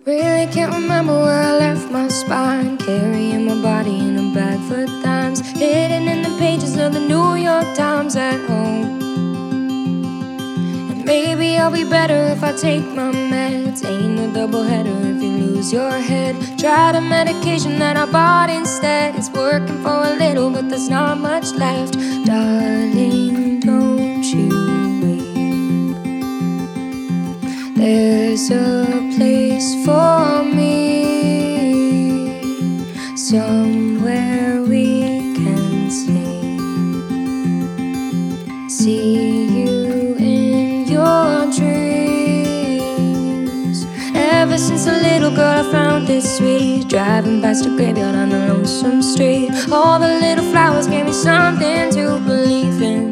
Really can't remember where I left my spine, carrying my body in a bag for dimes, hidden in the pages of the New York Times at home. And maybe I'll be better if I take my meds. Ain't no doubleheader if you lose your head. Try the medication that I bought instead. It's working for a little, but there's not much left. Darling, don't you weep. There's a place for me, somewhere we can sleep. See you in your dreams. Ever since a little girl I found it sweet, driving past a graveyard on a lonesome street. All the little flowers gave me something to believe in.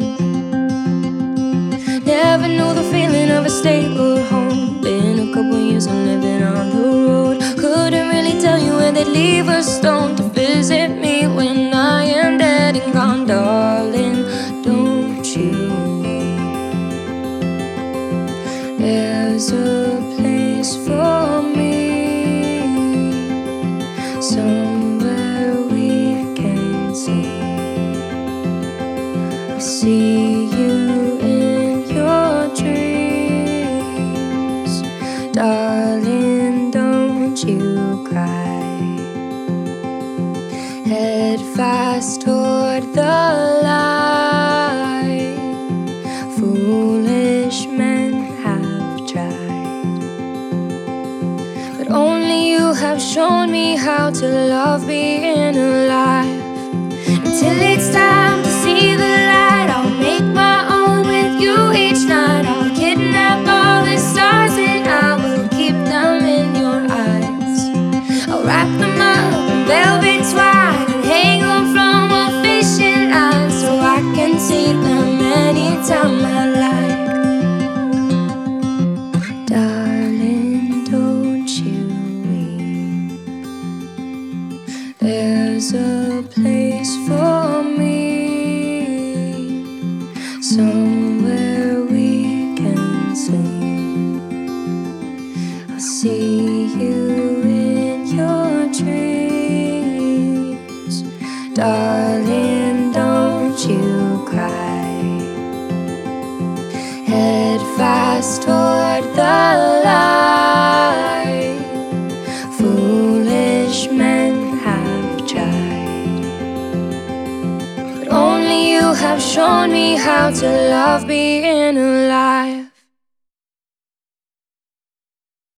Never knew the feeling of a stable home. Been a couple years I'm living on the road. Couldn't really tell you where they'd leave a stone to visit me when I am dead and gone. Darling, don't you weep. There's a place for me, somewhere we can see. I'll see you in your dreams. Darling, don't you cry. Head fast toward the light. Foolish men have tried, but only you have shown me how to love being alive. Until it's time to see the light, I'll make my own with you each night. I'll kidnap all the stars and I will keep them in your eyes. I'll wrap them up in velvet twine and hang them from a fishing line, so I can see them anytime I like. Darling, don't you weep. There's a place for me, somewhere we can sleep. I'll see you in your dreams. Darling, don't you cry. Head fast toward the light. Foolish men have tried, but only you have shown me how to love being alive.